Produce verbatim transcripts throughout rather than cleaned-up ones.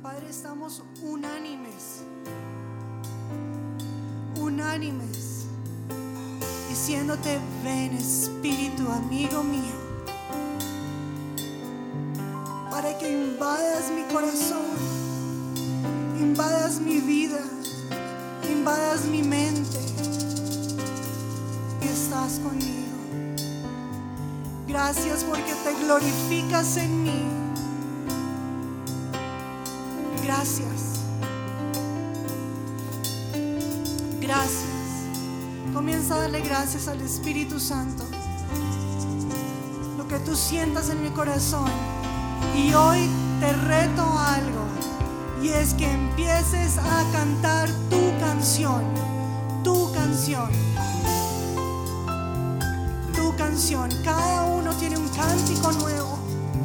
Padre, estamos unánimes, unánimes, diciéndote: ven, Espíritu, amigo mío, para que invadas mi corazón, invadas mi vida, invadas mi mente, y estás conmigo. Gracias porque te glorificas en mí. Gracias. Gracias. Comienza a darle gracias al Espíritu Santo. Lo que tú sientas en mi corazón. Y hoy te reto a algo. Y es que empieces a cantar tu canción. Tu canción. Tu canción. Cada uno tiene un cántico nuevo.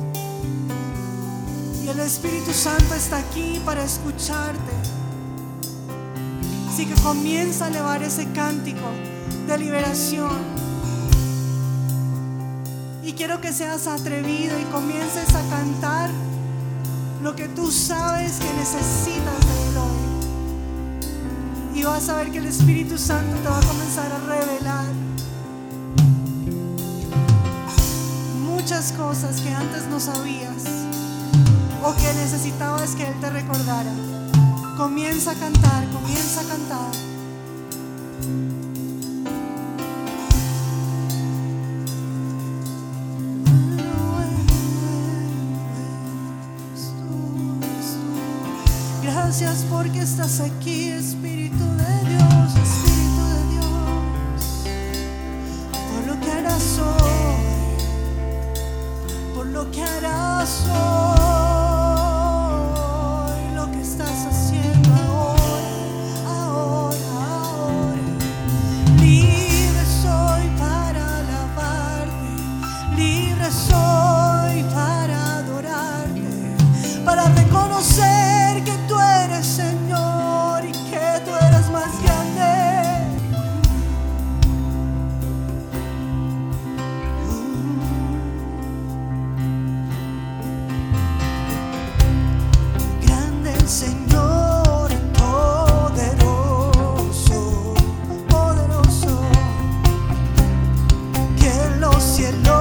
Y el Espíritu Santo está aquí para escucharte. Así que comienza a elevar ese cántico de liberación. Y quiero que seas atrevido y comiences a cantar lo que tú sabes que necesitas de Él hoy. Y vas a ver que el Espíritu Santo te va a comenzar a revelar muchas cosas que antes no sabías o que necesitabas que Él te recordara. Comienza a cantar, comienza a cantar. Gracias porque estás aquí, Espíritu de Dios, Espíritu de Dios, por lo que harás hoy, por lo que harás hoy. Soy para adorarte, para reconocer que tú eres Señor y que tú eres más grande. Grande el Señor, poderoso, poderoso, que en los cielos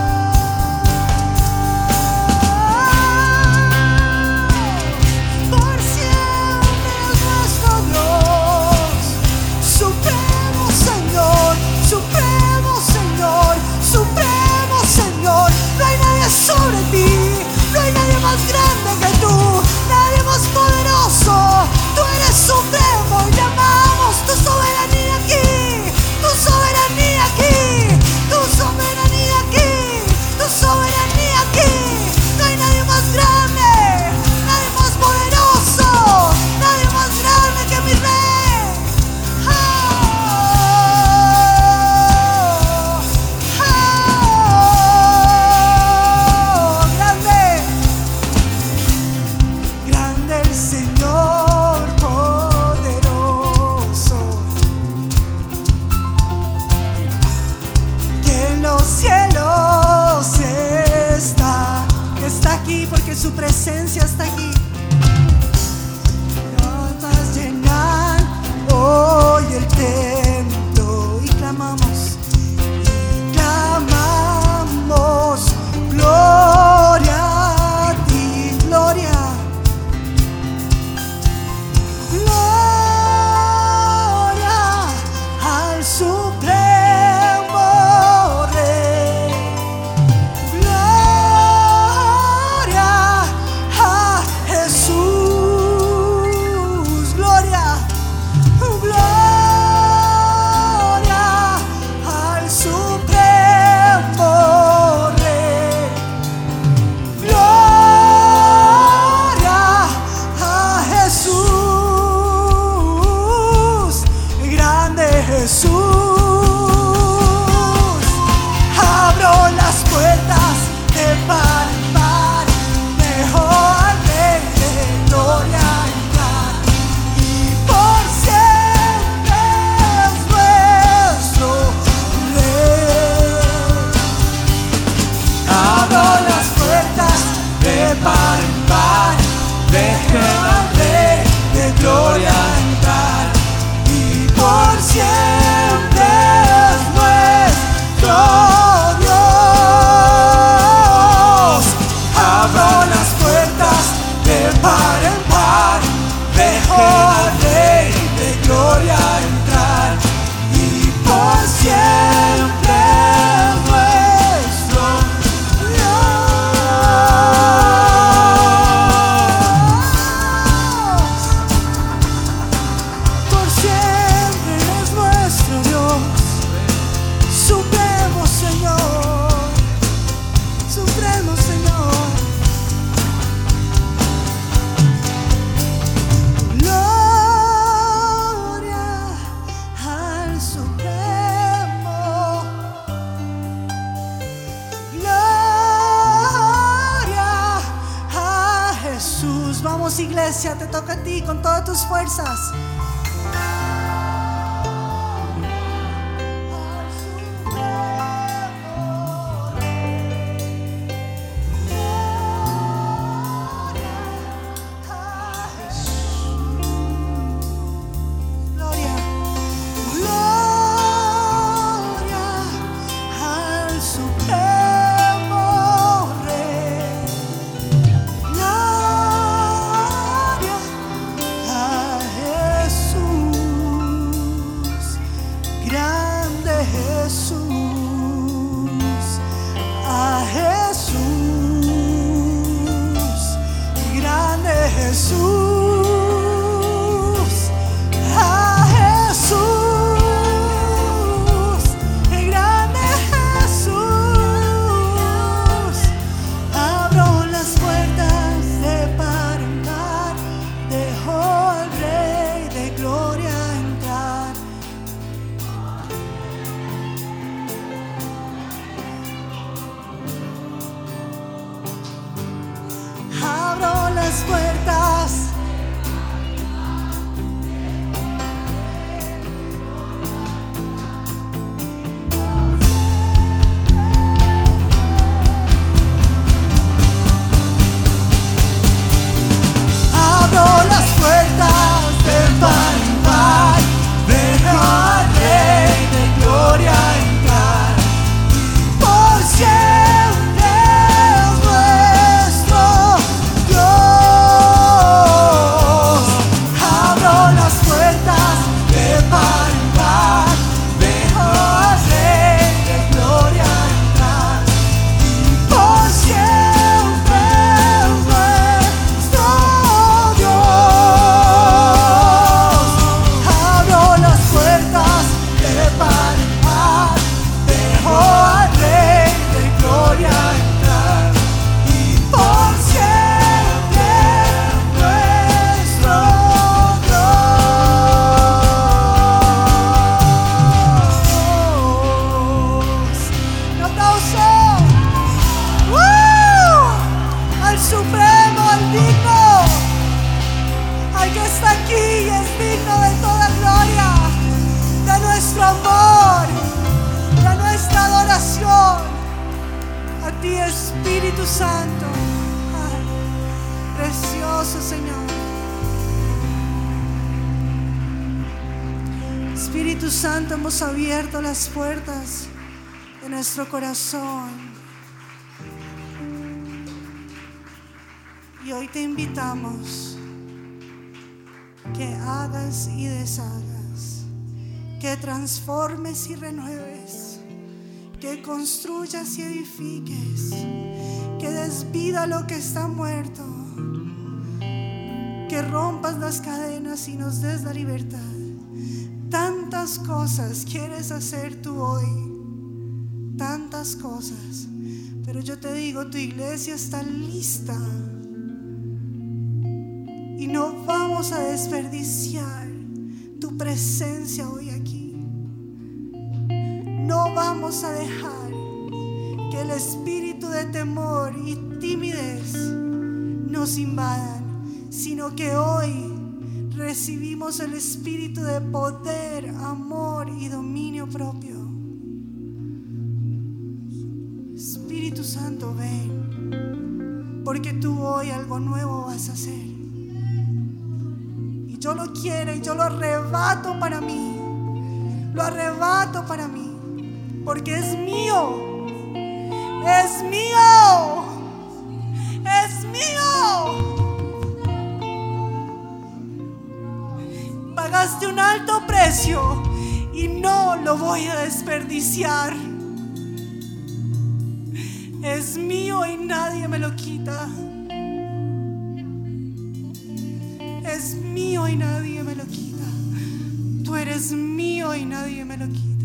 Oh Su presencia está aquí. Vas llenar hoy el templo y clamamos, y clamamos gloria a ti, gloria, gloria al Supremo Rey, gloria a Jesús, gloria, gloria al Supremo Rey, gloria a Jesús, grande Jesús. Abro las puertas de par en par, dejo al Rey de gloria entrar, y por siempre es nuestro Rey. Abro las puertas de par en par, dejo al Rey de gloria entrar, y por siempre es nuestro Dios. Abro las puertas de par en par, dejo al Rey de gloria entrar, y por siempre es nuestro Dios. Por siempre es nuestro Dios, Supremo Señor, Supremo Señor. Gloria al Supremo, gloria a Jesús. Vamos, iglesia, te toca a ti con todas tus fuerzas. Gloria, gloria al Supremo Rey, gloria a Jesús, grande Jesús, a Jesús, grande Jesús, a Jesús, grande Jesús. Abro las puertas de par en par, dejo al Rey de gloria entrar. Abro las puertas. Abro las puertas de par en par, dejo al Rey de gloria entrar, por siempre es nuestro Dios. Abro las puertas de par en par, dejo al Rey de gloria entrar, y por siempre es nuestro Dios. Abro las puertas de par en par, dejo al Rey de gloria entrar, y por siempre nuestro Dios. Un aplauso. ¡Woo! Al Supremo, al digno, al que está aquí y es digno de toda gloria, de nuestro amor, de nuestra adoración. A ti, Espíritu Santo. Ay. poderoso, Señor. Espíritu Santo, hemos abierto las puertas de nuestro corazón. Y hoy te invitamos que hagas y deshagas, que transformes y renueves, que construyas y edifiques, que des vida a lo que está muerto, que rompas las cadenas y nos des la libertad. Tantas cosas quieres hacer tú hoy, tantas cosas, pero yo te digo, tu iglesia está lista y no vamos a desperdiciar tu presencia hoy aquí. No vamos a dejar que el espíritu de temor y timidez nos invadan, sino que hoy recibimos el espíritu de poder, amor y dominio propio. Espíritu Santo, ven, porque tú hoy algo nuevo vas a hacer. Y yo lo quiero y yo lo arrebato para mí. Lo arrebato para mí, porque es mío. Es mío. Es mío. Pagaste un alto precio y no lo voy a desperdiciar. Es mío y nadie me lo quita. Es mío y nadie me lo quita. Tú eres mío y nadie me lo quita.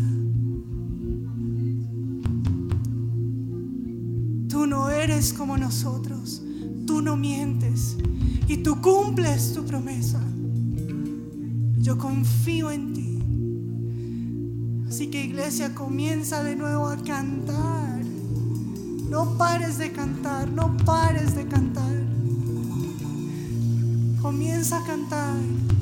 Tú no eres como nosotros. Tú no mientes y tú cumples tu promesa. Yo confío en ti. Así que, iglesia, comienza de nuevo a cantar. No pares de cantar, no pares de cantar. Comienza a cantar.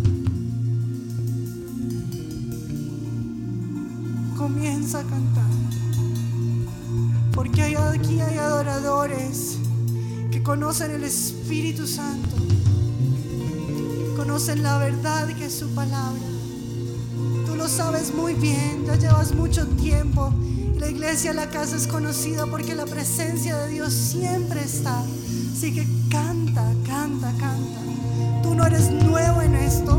Comienza a cantar. Porque hay, aquí hay adoradores que conocen el Espíritu Santo. Conocen la verdad que es su palabra. Tú lo sabes muy bien, ya llevas mucho tiempo. Y la iglesia, la casa es conocida porque la presencia de Dios siempre está. Así que canta, canta, canta. Tú no eres nuevo en esto.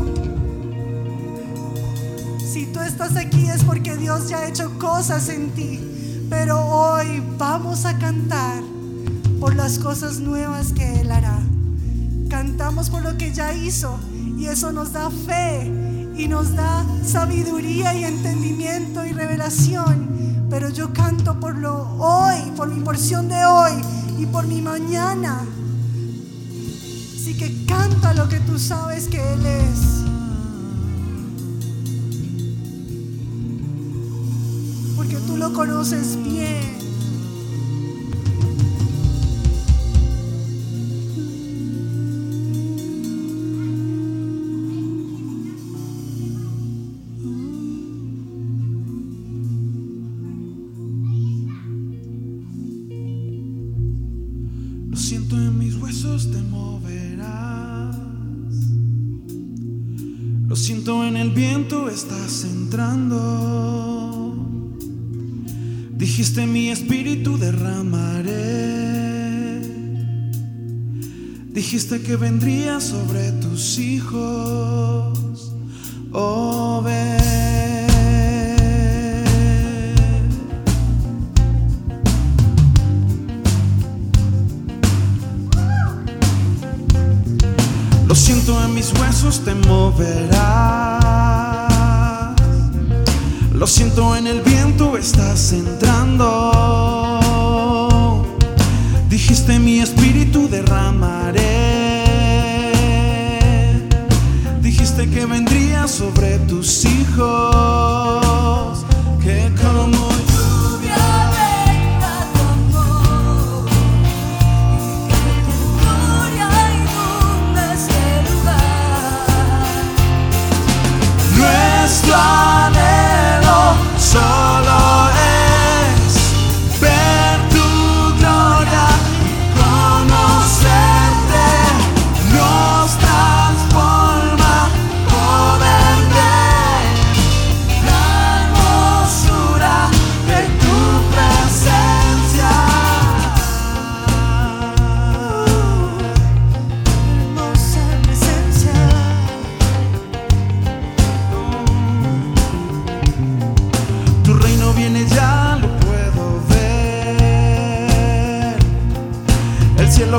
Si tú estás aquí es porque Dios ya ha hecho cosas en ti. Pero hoy vamos a cantar por las cosas nuevas que Él hará. Cantamos por lo que ya hizo y eso nos da fe y nos da sabiduría y entendimiento y revelación. Pero yo canto por lo hoy, por mi porción de hoy y por mi mañana. Así que canta lo que tú sabes que Él es. Porque tú lo conoces bien. Lo siento en mis huesos, te moverás. Lo siento en el viento, estás entrando. Dijiste mi espíritu derramaré. Dijiste que vendría sobre tus hijos. Oh, ven. Lo siento en mis huesos, te moverás. Lo siento en el viento, estás entrando. Dijiste mi espíritu derramaré. Dijiste que vendría sobre tus hijos. Que como lluvia venga tu amor y que tu gloria inunde este lugar. Nuestro anhelo solo es ver tu gloria y conocerte. No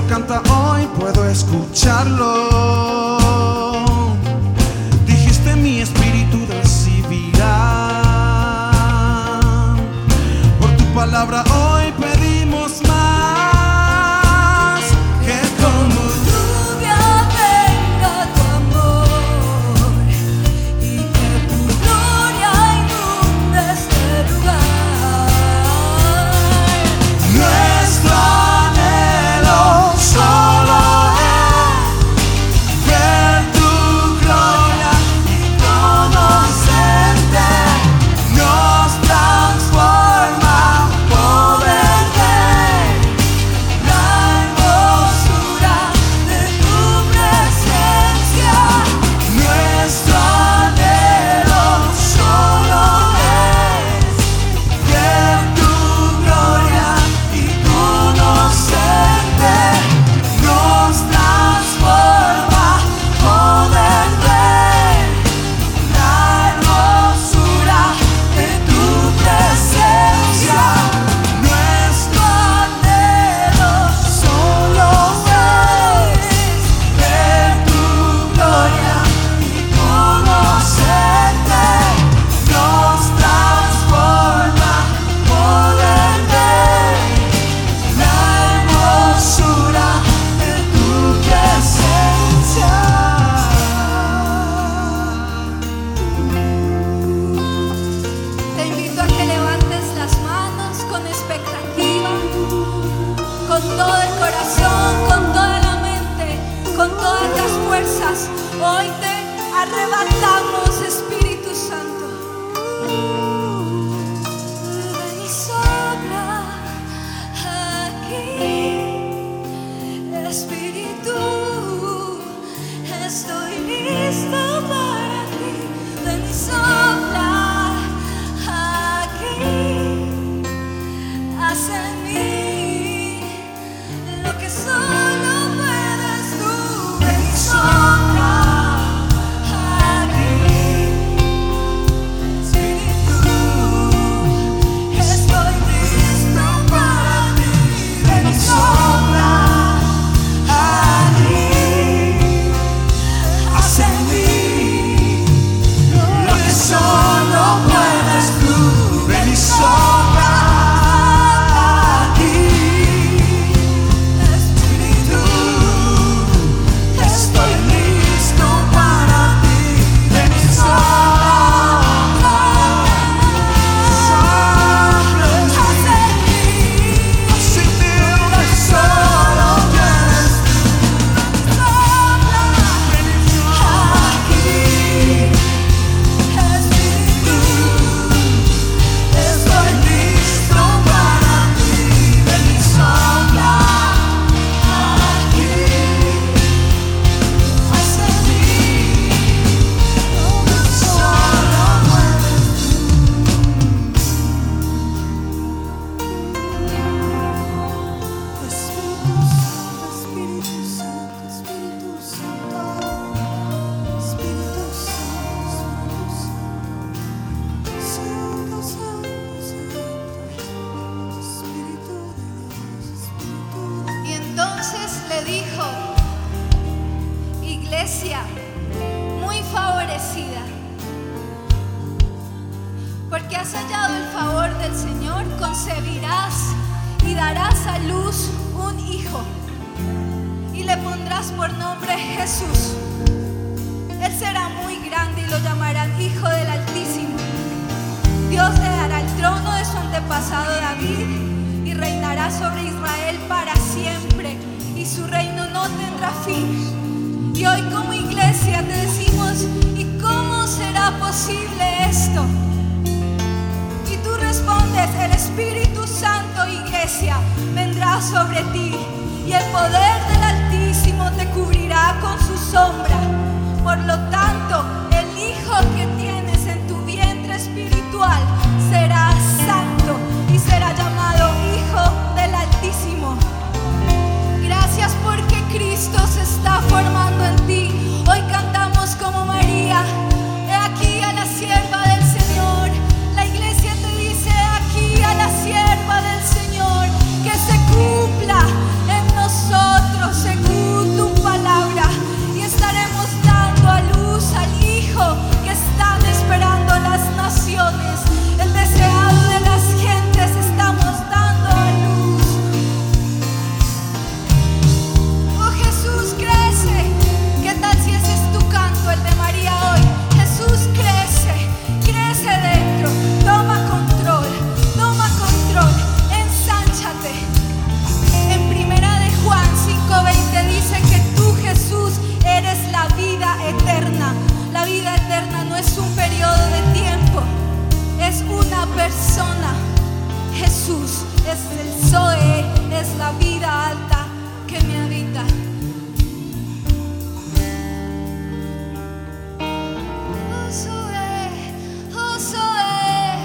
canta hoy puedo escucharlo. Dijiste mi espíritu recibirá. Por tu palabra hoy pedimos más. Que como lluvia venga tu amor y que tu gloria inunde este lugar. nuestro anhelo solo es ver tu gloria y conocerte. Nos transforma poder ver la hermosura de tu presencia. Nuestro anhelo solo es ver tu gloria y conocerte. Nos transforma poder ver la hermosura de tu presencia. Nuestro anhelo solo es ver tu gloria y conocerte. Nos transforma poder ver la hermosura de tu presencia. Te invito a que levantes las manos con expectativa, con todo el corazón, con toda la mente, con todas las fuerzas. Hoy te arrebatamos, Espíritu Santo. Ven y sopla aquí, Espíritu. Estoy listo para ti. Ven y sopla aquí. Haz en mí lo que solo puedes tú. Ven y sopla aquí, Espíritu. Estoy listo para ti. Ven y sopla aquí. Haz en mí lo que solo puedes tú. Ven y sopla aquí, Espíritu. Estoy listo para ti. Ven y sopla, sopla en mí. Haz en mí lo que solo quieres tú. Ven y Aquí, Espíritu, estoy listo para ti. Ven y sopla aquí. Haz en mí lo que solo puedes Espíritu Santo, Espíritu Santo, Espíritu Santo, Espíritu Santo, Santo, Santo, Santo, Espíritu de Dios, Espíritu de Y entonces le dijo: Iglesia muy favorecida, porque has hallado el favor del Señor, concebirás y darás a luz un hijo, y le pondrás por nombre Jesús. Él será muy grande y lo llamarán Hijo del Altísimo. Dios le dará el trono de su antepasado David y reinará sobre Israel para siempre, y su reino no tendrá fin. Y hoy como iglesia te decimos: ¿y cómo será posible esto? Y tú respondes: el Espíritu Santo, iglesia, vendrá sobre ti, y el poder del Altísimo te cubrirá con su sombra. Por lo tanto, el hijo que tienes en tu vientre espiritual será santo y será llamado Hijo del Altísimo. Gracias porque Cristo se está formando en ti. Hoy cantamos como María: he aquí a la sierva del Señor. La iglesia te dice: aquí a la sierva del Señor. Que se cumpla en nosotros Jesús es el Zoe, es la vida alta que me habita. Oh Zoe, oh Zoe,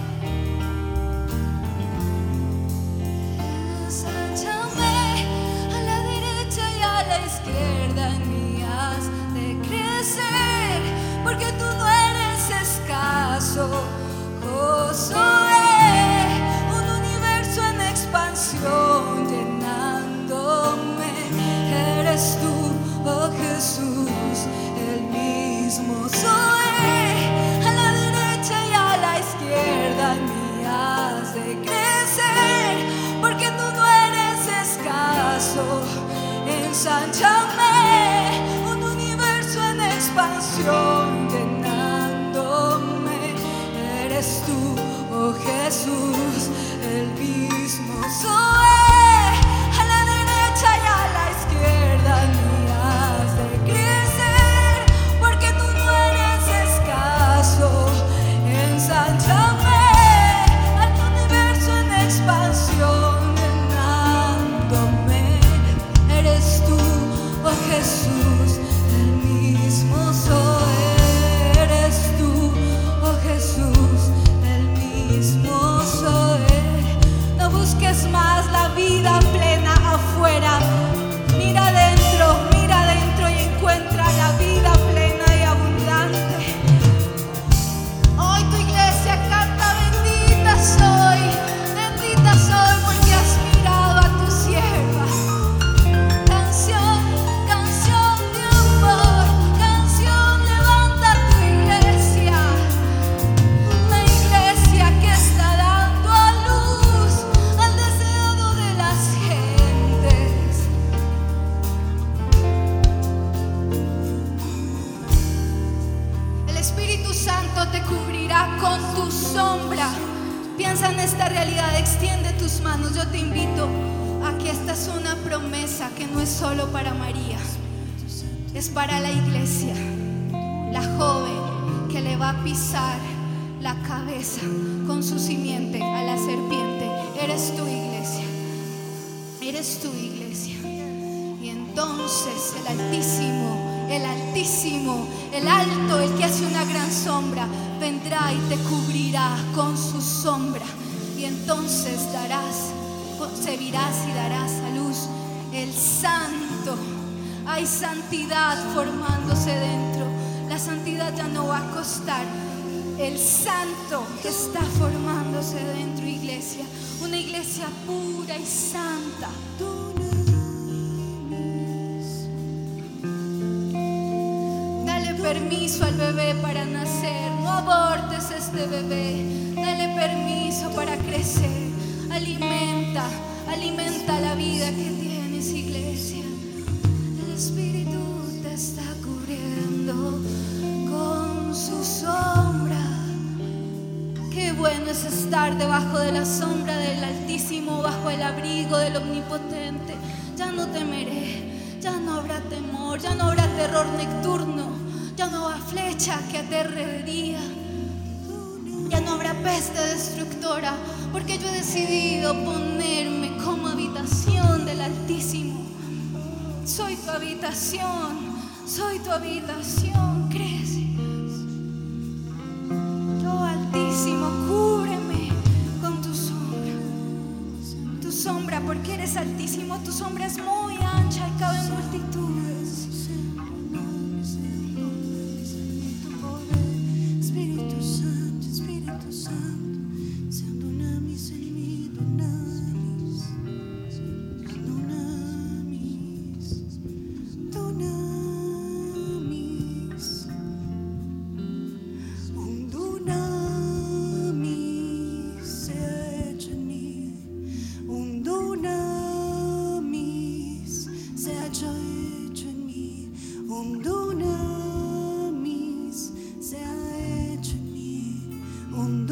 ensáchame a la derecha y a la izquierda, en mí has de crecer, porque tú no eres escaso. Oh Zoe, un universo en expansión llenándome, eres tú, oh Jesús, el mismo Zoe, a la derecha y a la izquierda, en mí has de crecer, porque tú no eres escaso. Ensánchame, un universo en expansión llenándome, eres tú, oh Jesús, el mismo Zoe, a la derecha y a la izquierda, en mí has de crecer, porque tú no eres escaso. Ensánchame al universo en expansión llenándome, eres tú, oh Jesús, el mismo Zoe, eres tú, oh Jesús, el mismo Zoe. No busques más la vida plena afuera, mira adentro, mira adentro y encuentra la vida plena y abundante. Hoy tu iglesia canta: bendita soy, bendita soy, porque has mirado a tu sierva. Canción, canción de amor, canción, levanta tu iglesia. Una iglesia que está dando a luz al deseado de las gentes. El Espíritu Santo te cubrirá con tu sombra. Piensa en esta realidad, extiende tus manos. Yo te invito a que esta es una promesa que no es solo para María, es para la iglesia, la joven que le va a pisar la cabeza con su simiente a la serpiente. Eres tu iglesia, eres tu iglesia. Y entonces el Altísimo, el Altísimo, el Alto, el que hace una gran sombra, vendrá y te cubrirá con su sombra. Y entonces darás, concebirás y darás a luz el Santo. Hay santidad formándose dentro. La santidad ya no va a costar. El Santo que está formándose dentro, iglesia. Una iglesia pura y santa. Dale permiso al bebé para nacer. No abortes este bebé. Dale permiso para crecer. Alimenta, alimenta la vida que tienes, iglesia. El Espíritu te está cubriendo con su sombra. Qué bueno es estar debajo de la sombra del Altísimo, bajo el abrigo del Omnipotente. Ya no temeré, ya no habrá temor, ya no habrá terror nocturno, ya no habrá flecha que aterre de día, ya no habrá peste destructora, porque yo he decidido ponerme como habitación del Altísimo. Soy tu habitación, soy tu habitación, crece. Oh Altísimo, cúbreme con tu sombra, tu sombra, porque eres Altísimo. Tu sombra es muy ancha y cabe en multitudes. Espíritu Santo, Espíritu Santo, sean dunamis en mí, dunamis, dunamis, dunamis, un dunamis se ha hecho en mí, un dunamis se ha hecho en mí, un dunamis se ha hecho en mí, un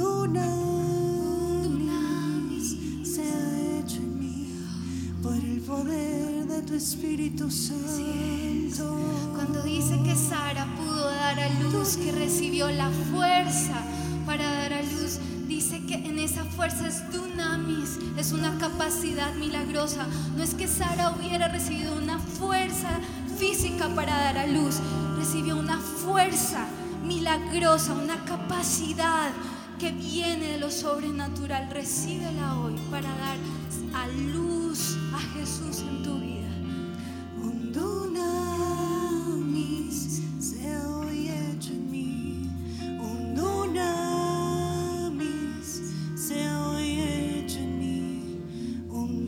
dunamis se ha hecho en mí, por el poder de tu Espíritu Santo. Cuando dice que Sara pudo dar a luz, que recibió la fuerza para dar a luz, dice que en esa fuerza es dunamis. dunamis es una capacidad milagrosa. No es que Sara hubiera recibido una fuerza física para dar a luz, recibió una fuerza milagrosa, una capacidad que viene de lo sobrenatural. Recíbela hoy para dar a luz a Jesús en tu vida. Un dunamis sea hoy hecho en mí. Un dunamis sea hoy hecho en mí. Un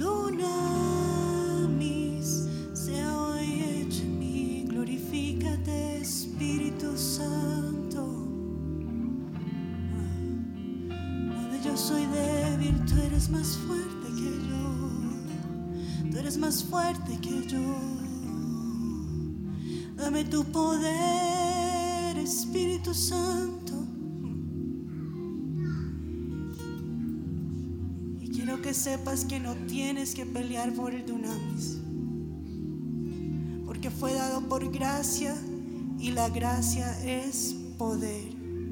dunamis sea hoy hecho en mí. Glorifícate, Espíritu Santo. Donde yo soy débil, tú eres más fuerte que yo. Tú eres más fuerte que yo. Dame tu poder, Espíritu Santo. Y quiero que sepas que no tienes que pelear por el dunamis, porque fue dado por gracia y la gracia es poder.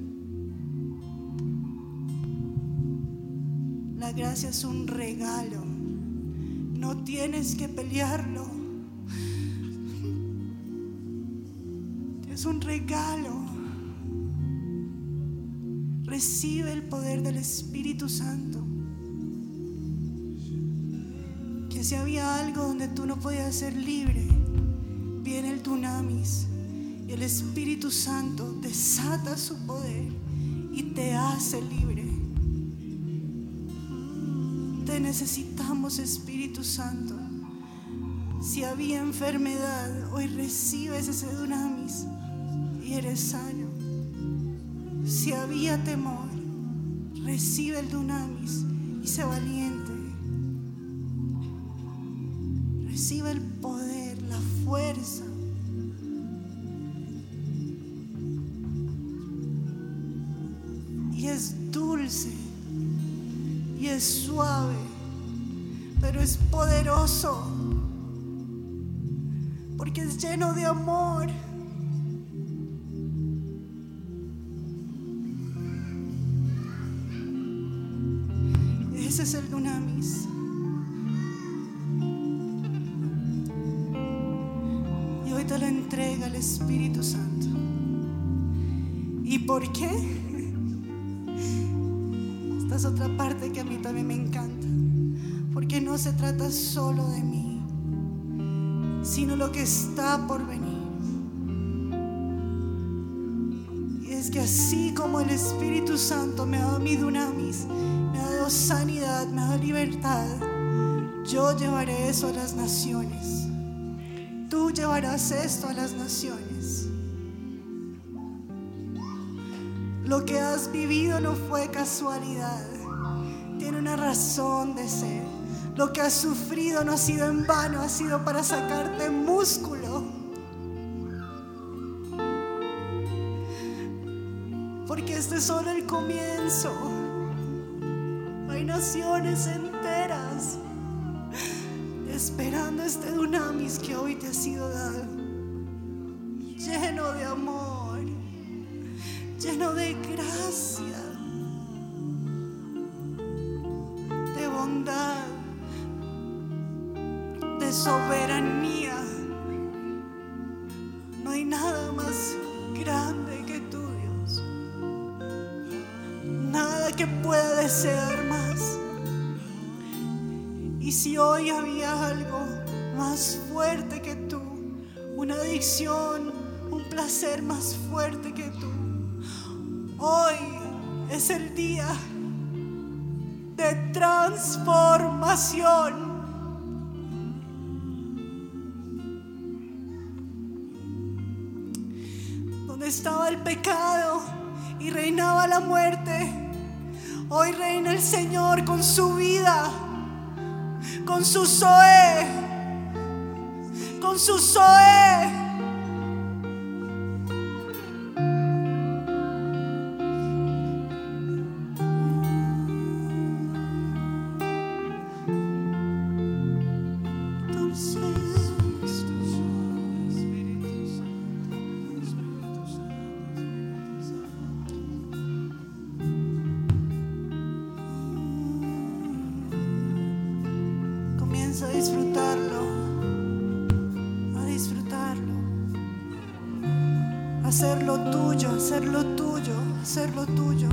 La gracia es un regalo. No tienes que pelearlo. Es un regalo. Recibe el poder del Espíritu Santo. Que si había algo donde tú no podías ser libre, viene el dunamis y el Espíritu Santo desata su poder y te hace libre. Te necesitamos, Espíritu Santo. Si había enfermedad, hoy recibes ese dunamis y eres sano. Si había temor, recibe el dunamis y sé valiente. Recibe el poder, la fuerza. Y es dulce y es suave, pero es poderoso, porque es lleno de amor. Ese es el dunamis. Y hoy te lo entrega el Espíritu Santo. ¿Y por qué? Esta es otra parte que a mí también me encanta, porque no se trata solo de mí, sino lo que está por venir. Y es que así como el Espíritu Santo me ha dado mi dunamis, me ha dado sanidad, me ha dado libertad, yo llevaré eso a las naciones. Tú llevarás esto a las naciones. Lo que has vivido no fue casualidad, tiene una razón de ser. Lo que has sufrido no ha sido en vano, ha sido para sacarte músculo. Porque este es solo el comienzo. Hay naciones enteras esperando este dunamis que hoy te ha sido dado, lleno de amor, lleno de gracia, de bondad, de soberanía. No hay nada más grande que tú, Dios. Nada que pueda desear más. Y si hoy había algo más fuerte que tú, una adicción, un placer más fuerte que tú, hoy es el día de transformación. Donde estaba el pecado y reinaba la muerte, hoy reina el Señor con su vida, con su Zoe, con su Zoe. hacerlo tuyo, hacerlo tuyo, hacerlo tuyo.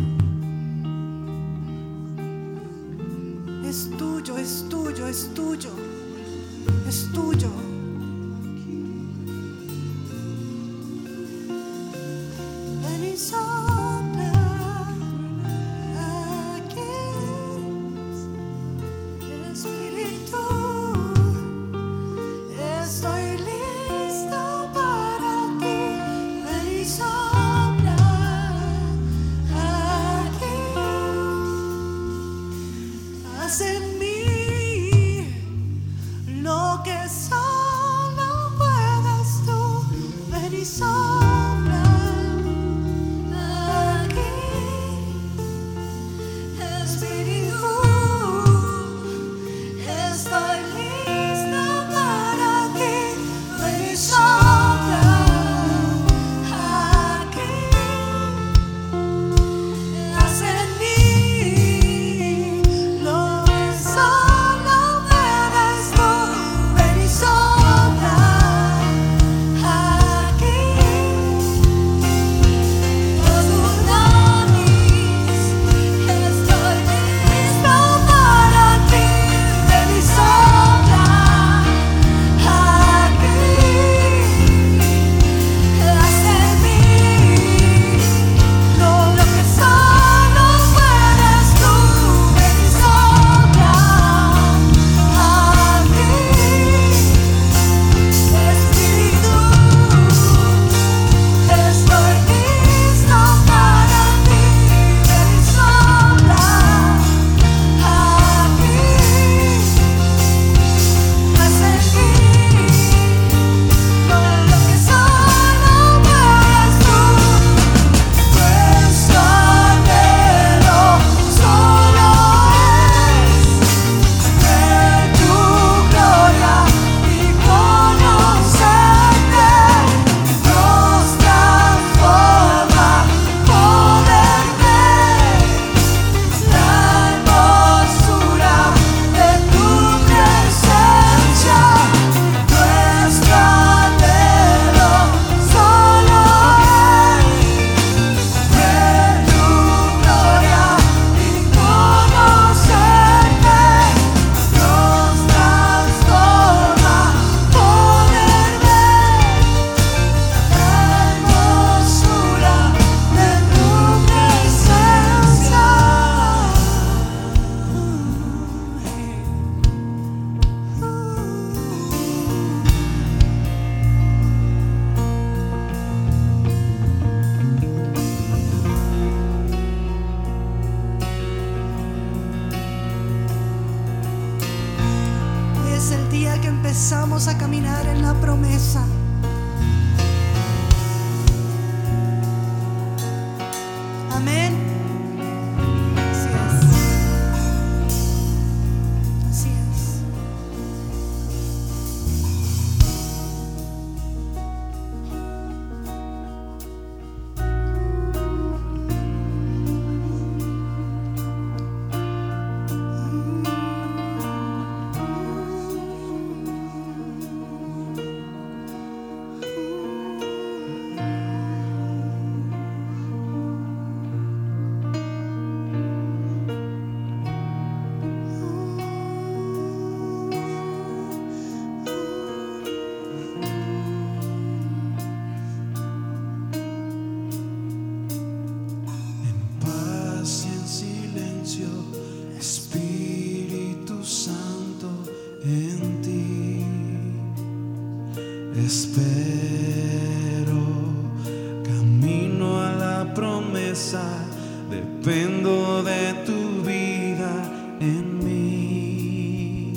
Es tuyo, es tuyo, es tuyo, es tuyo. Ven y sopla aquí, Espíritu, estoy listo para ti. Ven y sopla aquí, haz en mí lo que solo puedes tú. Ven y sopla aquí, Espíritu, estoy listo para ti. Ven y sopla aquí, haz en mí lo que solo puedes tú. Ven y sopla aquí, los tsunamis, estoy listo para ti. Ven y sopla aquí, haz en mí lo que solo puedes tú. Ven y sopla aquí, Espíritu, estoy listo para ti. Ven y sopla aquí, haz en mí lo que solo puedes tú. Nuestro anhelo solo es ver tu gloria y conocerte. Nos transforma poder ver la hermosura de tu presencia. Nuestro anhelo solo es ver tu gloria y conocerte. Nos transforma poder ver la hermosura de tu presencia. Hoy es el día que empezamos a caminar en la promesa. Amén. Así es. Así es. En paz y en silencio, Espíritu Santo, en ti espero. Camino a la promesa, dependo de tu vida en mí.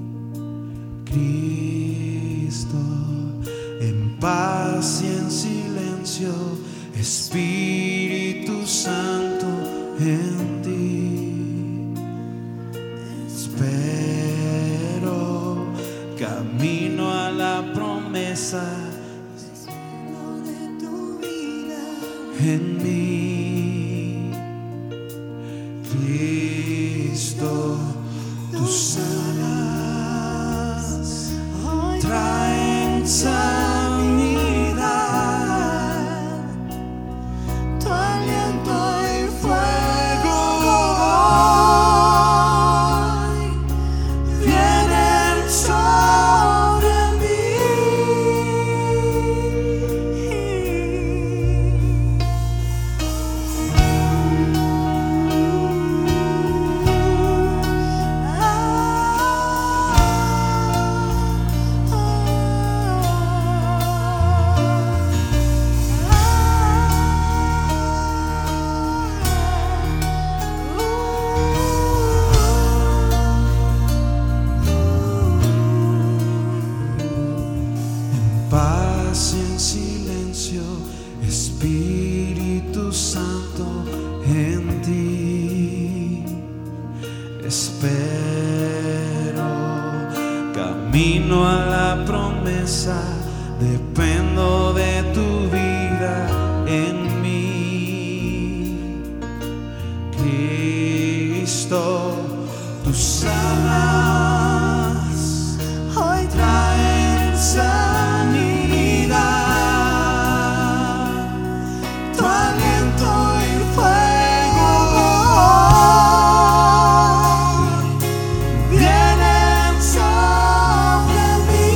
Cristo, en paz y en silencio, Espíritu Santo, en ti espero. Camino a la promesa De tu vida en mí. Cristo, tú sanas, traen sanidad. espero, camino a la promesa, dependo de tu vida en mí. Cristo, tú sanas, hoy traen sanidad, tu aliento y fuego vienen sobre mí.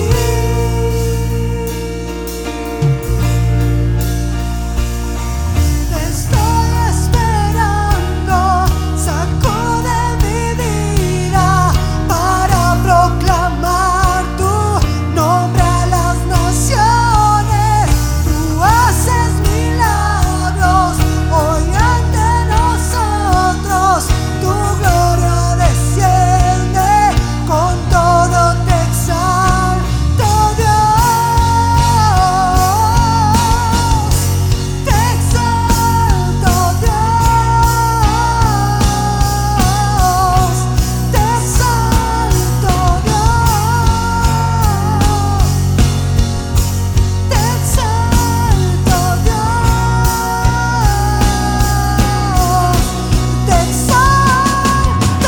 Te estoy esperando, sacude mi vida para proclamar tu nombre a las naciones. Tú haces milagros hoy ante nosotros, tu gloria desciende, con todo te exalto, Dios, te exalto, Dios, te exalto, Dios, te exalto, Dios, te exalto,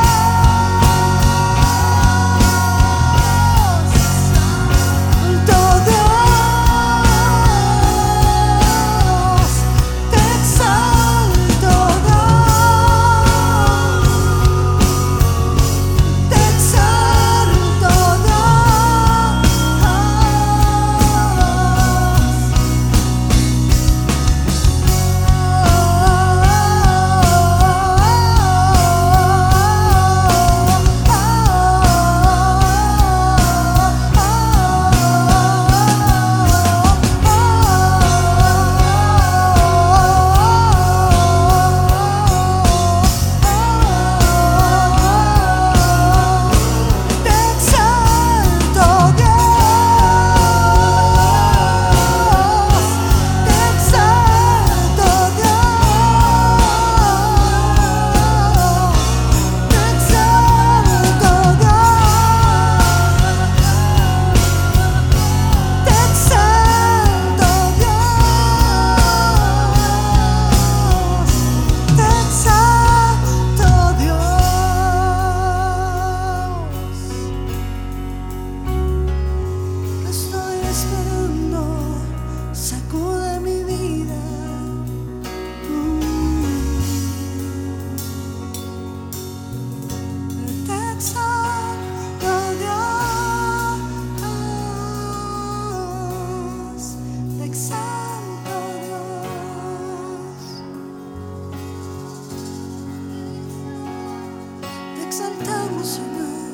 exaltamos, Señor.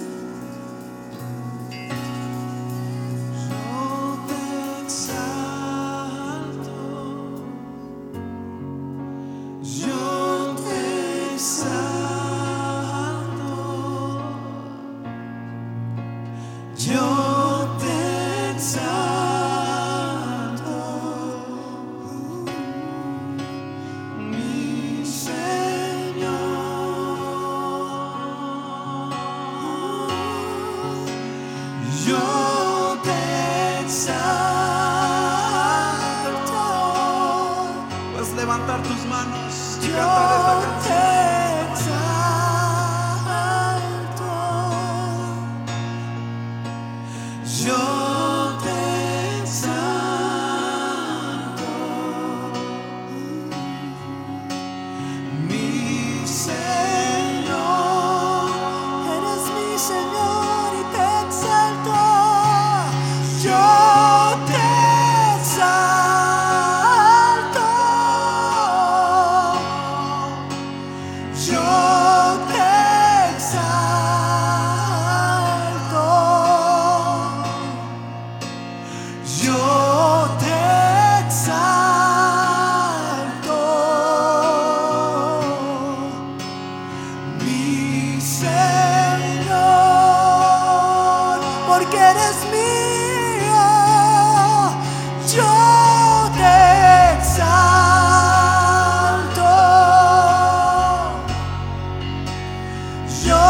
Yo te exalto, yo te exalto, yo te exalto, mi Señor. Yo te exalto. Puedes levantar tus manos y cantar esta canción. Yo te exalto, mi Señor. Eres mi Señor y te exalto. Yo te exalto, yo te exalto, yo te exalto, mi Señor, porque eres mío. Yo te exalto, yo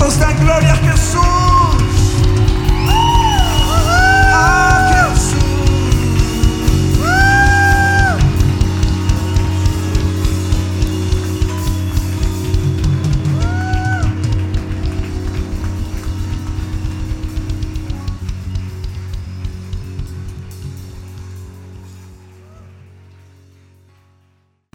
¿Cuántos dan gloria a Jesús?